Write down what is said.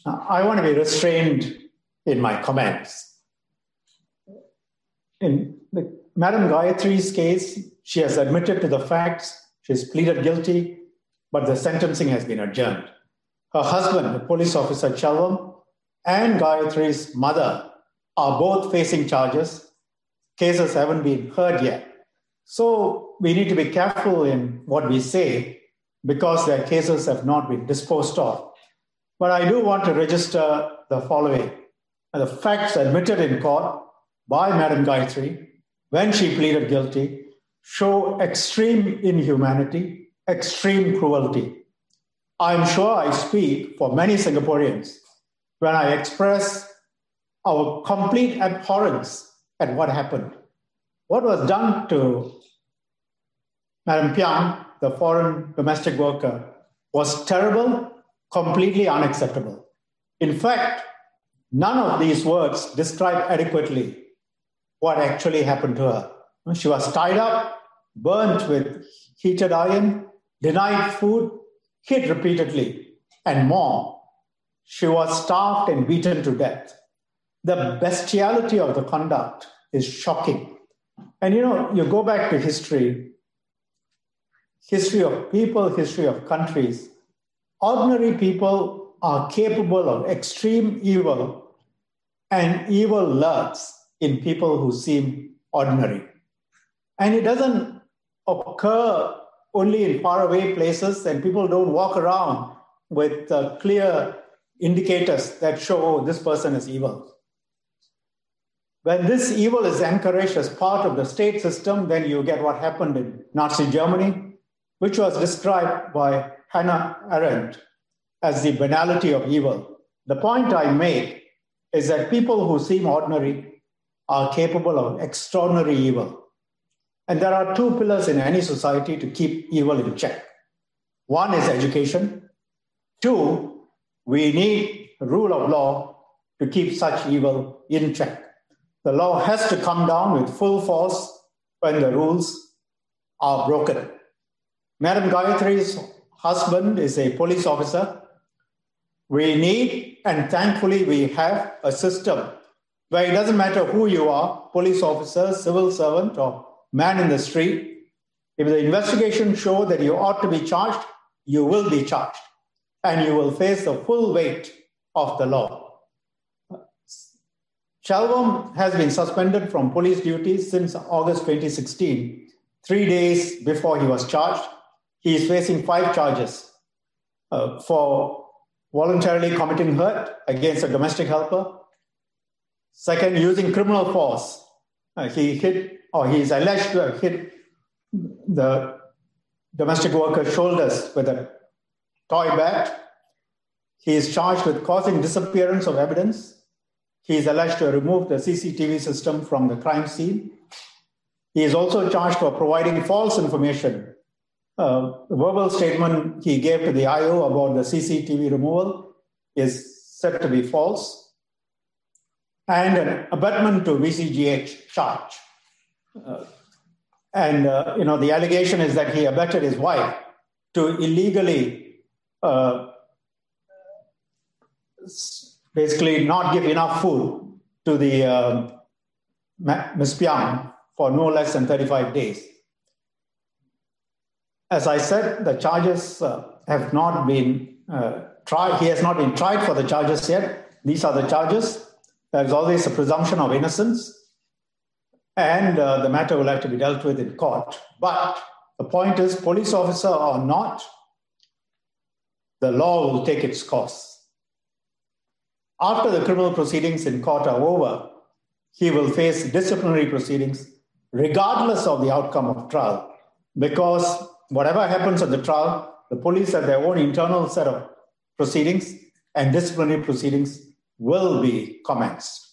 I want to be restrained in my comments. In Madam Gayatri's case, she has admitted to the facts, she's pleaded guilty, but the sentencing has been adjourned. Her husband, the police officer Chelvam, and Gayatri's mother are both facing charges. Cases haven't been heard yet. So we need to be careful in what we say because their cases have not been disposed of. But I do want to register the following. The facts admitted in court by Madam Gayatri when she pleaded guilty show extreme inhumanity, extreme cruelty. I'm sure I speak for many Singaporeans when I express our complete abhorrence at what happened. What was done to Madam Piang, the foreign domestic worker, was terrible, completely unacceptable. In fact, none of these words describe adequately what actually happened to her. She was tied up, burnt with heated iron, denied food, hit repeatedly, and more. She was starved and beaten to death. The bestiality of the conduct is shocking. And you go back to history of people, history of countries. Ordinary people are capable of extreme evil, and evil lurks in people who seem ordinary. And it doesn't occur only in faraway places, and people don't walk around with clear indicators that show, oh, this person is evil. When this evil is encouraged as part of the state system, then you get what happened in Nazi Germany, which was described by Hannah Arendt as the banality of evil. The point I make is that people who seem ordinary are capable of extraordinary evil. And there are two pillars in any society to keep evil in check. One is education. Two, we need rule of law to keep such evil in check. The law has to come down with full force when the rules are broken. Madam Gayatri's husband is a police officer. We need, and thankfully we have, a system where it doesn't matter who you are, police officer, civil servant, or man in the street. If the investigation shows that you ought to be charged, you will be charged, and you will face the full weight of the law. Chelvam has been suspended from police duties since August 2016, 3 days before he was charged. He is facing 5 charges for voluntarily committing hurt against a domestic helper. Second, using criminal force. He is alleged to have hit the domestic worker's shoulders with a toy bat. He is charged with causing disappearance of evidence. He is alleged to have removed the CCTV system from the crime scene. He is also charged for providing false information. The verbal statement he gave to the IO about the CCTV removal is said to be false. And an abetment to VCGH charge. The allegation is that he abetted his wife to illegally basically not give enough food to the Ms. Piang for no less than 35 days. As I said, the charges have not been tried. He has not been tried for the charges yet. These are the charges. There's always a presumption of innocence, and the matter will have to be dealt with in court. But the point is, police officer or not, the law will take its course. After the criminal proceedings in court are over, he will face disciplinary proceedings regardless of the outcome of trial, because whatever happens at the trial, the police have their own internal set of proceedings, and disciplinary proceedings will be commenced.